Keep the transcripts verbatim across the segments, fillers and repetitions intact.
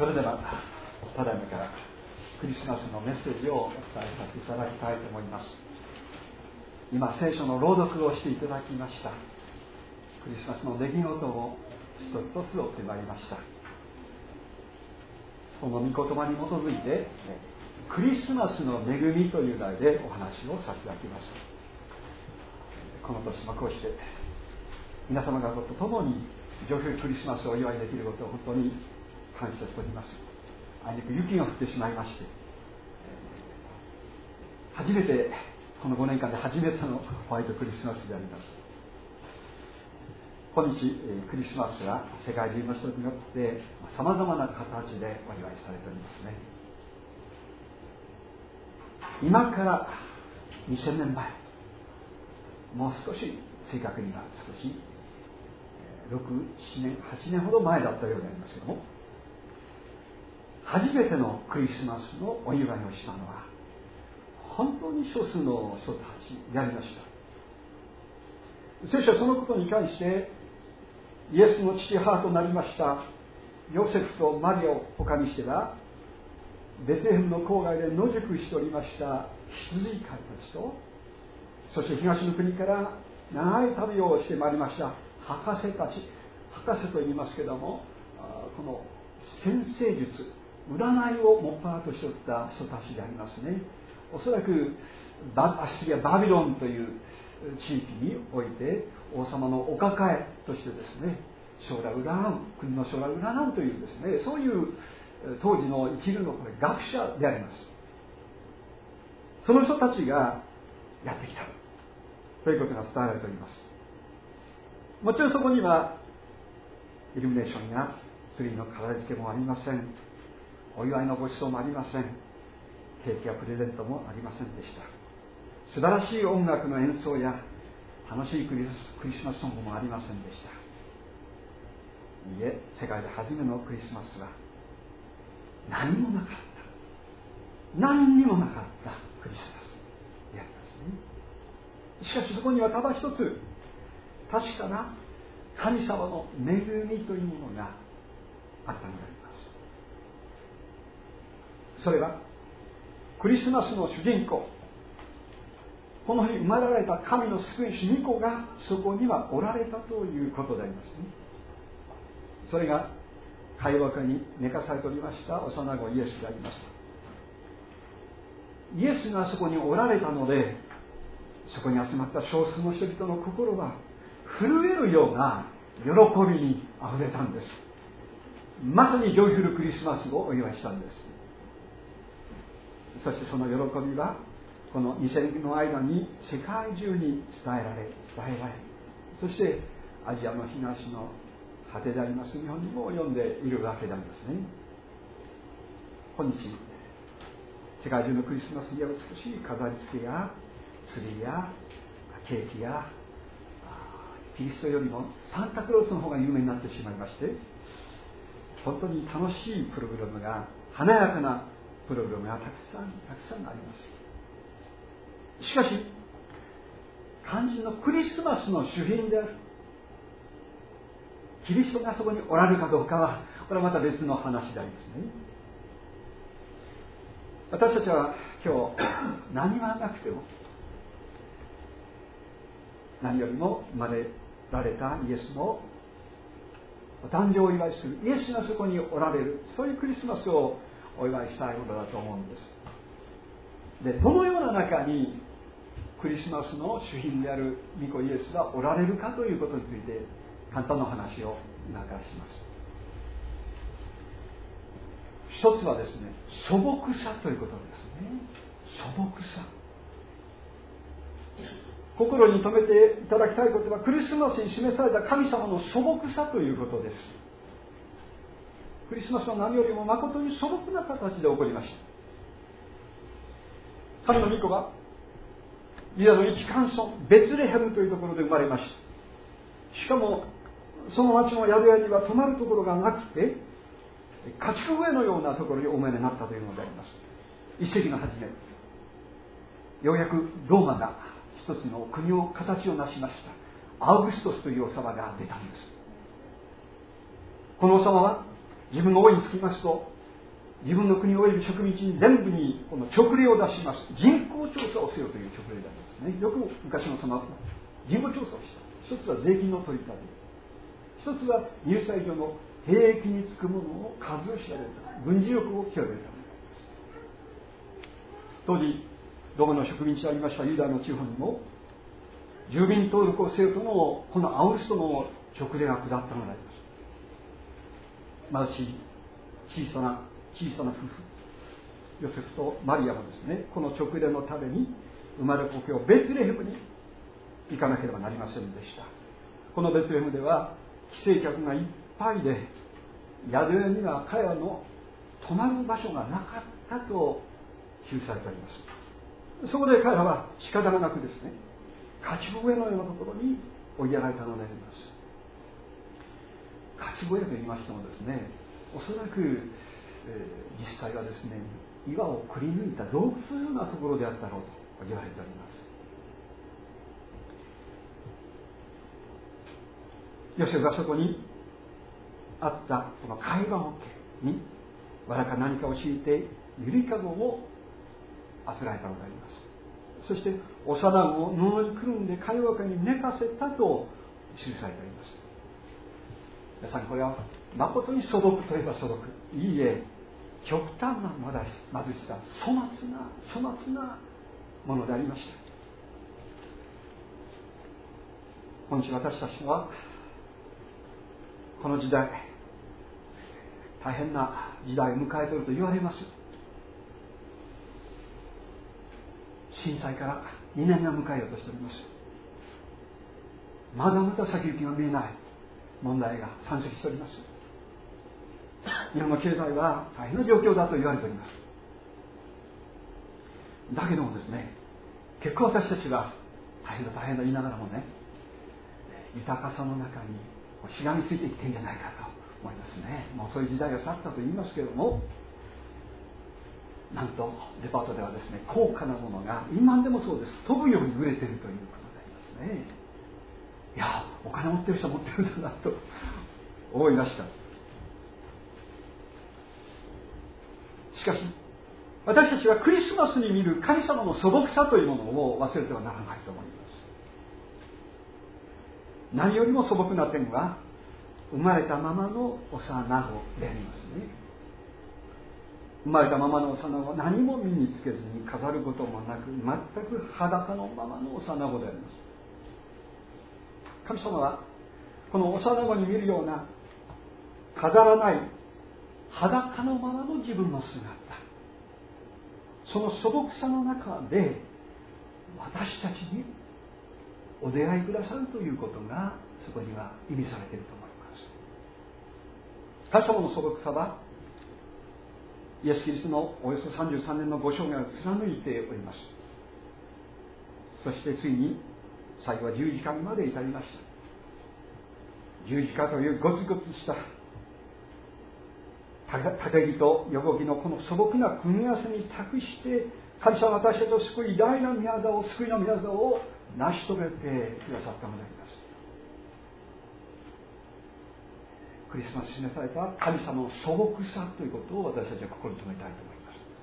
それではただいまからクリスマスのメッセージをお伝えさせていただきたいと思います。今聖書の朗読をしていただきました。クリスマスの出来事を一つ一つ追ってまいりました。この御言葉に基づいてクリスマスの恵みという題でお話をさせていただきます。この年もこうして皆様方と共に上級クリスマスをお祝いできることを本当に感謝しております。あいにく雪が降ってしまいまして、初めてこのごねんかんで初めてのホワイトクリスマスであります。今日クリスマスは世界中の人によってさまざまな形でお祝いされておりますね。今からにせんねんまえ、もう少し正確には少しろく、ななねん、はちねんほど前だったようになりますけども、初めてのクリスマスのお祝いをしたのは本当に少数の人たちでありました。聖書はそのことに関してイエスの父母となりましたヨセフとマリアを他にしてはベツレヘムの郊外で野宿しておりました羊飼いたちと、そして東の国から長い旅をしてまいりました博士たち、博士と言いますけども、この占星術、占いをもっぱらとしておった人たちでありますね。おそらくバアッシリアバビロンという地域において王様のお抱えとしてですね、将来を占う、国の将来を占うというですね、そういう当時の一流のこれ学者であります。その人たちがやってきたということが伝えられております。もちろんそこにはイルミネーションやツリーの飾り付けもありません。お祝いのご馳走もありません。ケーキやプレゼントもありませんでした。素晴らしい音楽の演奏や楽しいクリスマスソングもありませんでした。いいえ、世界で初めのクリスマスは何もなかった、何にもなかったクリスマスでありますね。しかしそこにはただ一つ確かな神様の恵みというものがあったのであります。それはクリスマスの主人公、この日生まれられた神の救い主御子がそこにはおられたということでありますね。それが会話に寝かされておりました幼子イエスであります。イエスがそこにおられたので、そこに集まった少数の人々の心は震えるような喜びにあふれたんです。まさにジョイフルクリスマスをお祝いしたんです。そしてその喜びはこのにせんねんの間に世界中に伝えられ伝えられ、そしてアジアの東の果てであります日本にも及んでいるわけでありますね。今日世界中のクリスマスには美しい飾り付けやツリーやケーキやキリストよりもサンタクロースの方が有名になってしまいまして、本当に楽しいプログラムが、華やかなプログラムがたくさんたくさんあります。しかし肝心のクリスマスの主賓であるキリストがそこにおられるかどうかはこれはまた別の話でありますね。私たちは今日何はなくても何よりも生まれられたイエスのお誕生をお祝いする、イエスがそこにおられる、そういうクリスマスをお祝いしたいことだと思うんです。で、どのような中にクリスマスの主賓である御子イエスがおられるかということについて簡単な話を今からします。一つはですね、素朴さということですね。素朴さ、心に留めていただきたいことは、クリスマスに示された神様の素朴さということです。クリスマスは何よりも誠に素朴な形で起こりました。神の御子はユダの一閑村ベツレヘムというところで生まれました。しかもその町の宿屋には泊まるところがなくて、家畜小屋のようなところにお生まれになったというのであります。一世紀の初め、ようやくローマが一つの国を形を成しました。アウグストスという王様が出たんです。この王様は自分の王につきますと、自分の国及び植民地に全部にこの勅令を出します。人口調査をせよという勅令でありますね。よく昔の様々な人口調査をした。一つは税金の取り立て、一つは入祭所の兵役につくものを数を調べるため、軍事力を調べるためであります。当時ローマの植民地でありましたユダの地方にも住民登録をせよとのこのアウグストの勅令が下ったのであります。貧しい小さな小さな夫婦ヨセフとマリアもですね、この勅令のために生まれ故郷ベツレヘムに行かなければなりませんでした。このベツレヘムでは帰省客がいっぱいで、宿屋には彼らの泊まる場所がなかったと記されております。そこで彼らは仕方がなくですね、勝ち笛のようなところに追いやられたのであります。勝ち笛と言いましてもですね、おそらく、えー、実際はですね、岩をくり抜いた洞窟のようなところであったろうと言われております。ヨセフがそこにあったこの会話桶にわらか何かを敷いてゆりかごをあつらえたのであります。そして幼子を布にくるんで会話桶に寝かせたと記されております。皆さん、これは誠に素朴といえば素朴、いいえ極端な貧しさ、粗末な粗末なものでありました。今日私たちはこの時代大変な時代を迎えていると言われます。震災からにねんめを迎えようとしております。まだまだ先行きが見えない問題が山積しております。日本の経済は大変な状況だと言われております。だけどもですね、結構私たちは大変だ大変だ言いながらもね、豊かさの中にしがみついてきているんじゃないかと思いますね。もうそういう時代が去ったと言いますけれども、なんとデパートではですね、高価なものが今でもそうです、飛ぶように売れているということでありますね。いや、お金持ってる人は持ってるんだなと思いました。しかし私たちはクリスマスに見る神様の素朴さというものを忘れてはならないと思います。何よりも素朴な点は生まれたままの幼子でありますね。生まれたままの幼子は何も身につけずに飾ることもなく、全く裸のままの幼子であります。神様はこの幼子に見るような飾らない裸のままの自分の姿、その素朴さの中で私たちにお出会いくださるということがそこには意味されていると思います。神様の素朴さはイエス・キリストのおよそさんじゅうさんねんのご生涯を貫いております。そしてついに最後は十字架にまで至りました。十字架というゴツゴツした縦木と横木のこの素朴な組み合わせに託して神様は私たちを救い、大な宮沢を救いの宮沢を成し遂げてくださったのであります。クリスマスに示された神様の素朴さということを私たちは心に留めたいと思い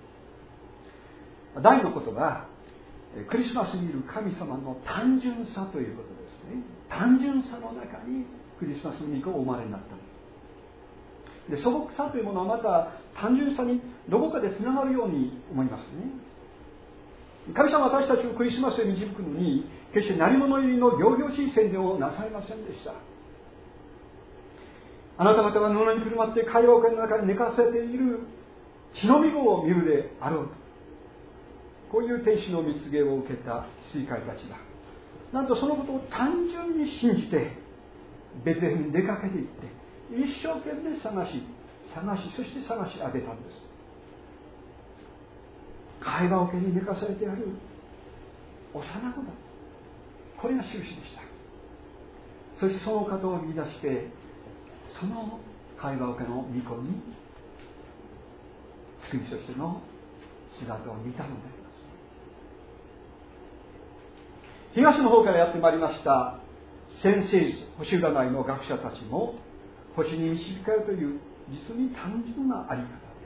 ます。第のことはクリスマスにいる神様の単純さということですね。単純さの中にクリスマスの御子をお生まれになったで、素朴さというものはまた単純さにどこかでつながるように思いますね。神様は私たちをクリスマスへ導くのに決して何者入りの仰々しい宣伝をなさいませんでした。あなた方は布にくるまって会話桶の中に寝かせている血のみ子を見るであろうと、こういう天使の蜜告げを受けた羊飼いたちだ。なんとそのことを単純に信じてベツレヘムに出かけていって一生懸命探し探しそして探し当てたんです。会話桶に寝かされてある幼子だ、これが印でした。そしてその方を見出してその会話桶の御子に救い主としての姿を見たのであります。東の方からやってまいりました先生図、星占いの学者たちも星に導かれるという実に単純なあり方です。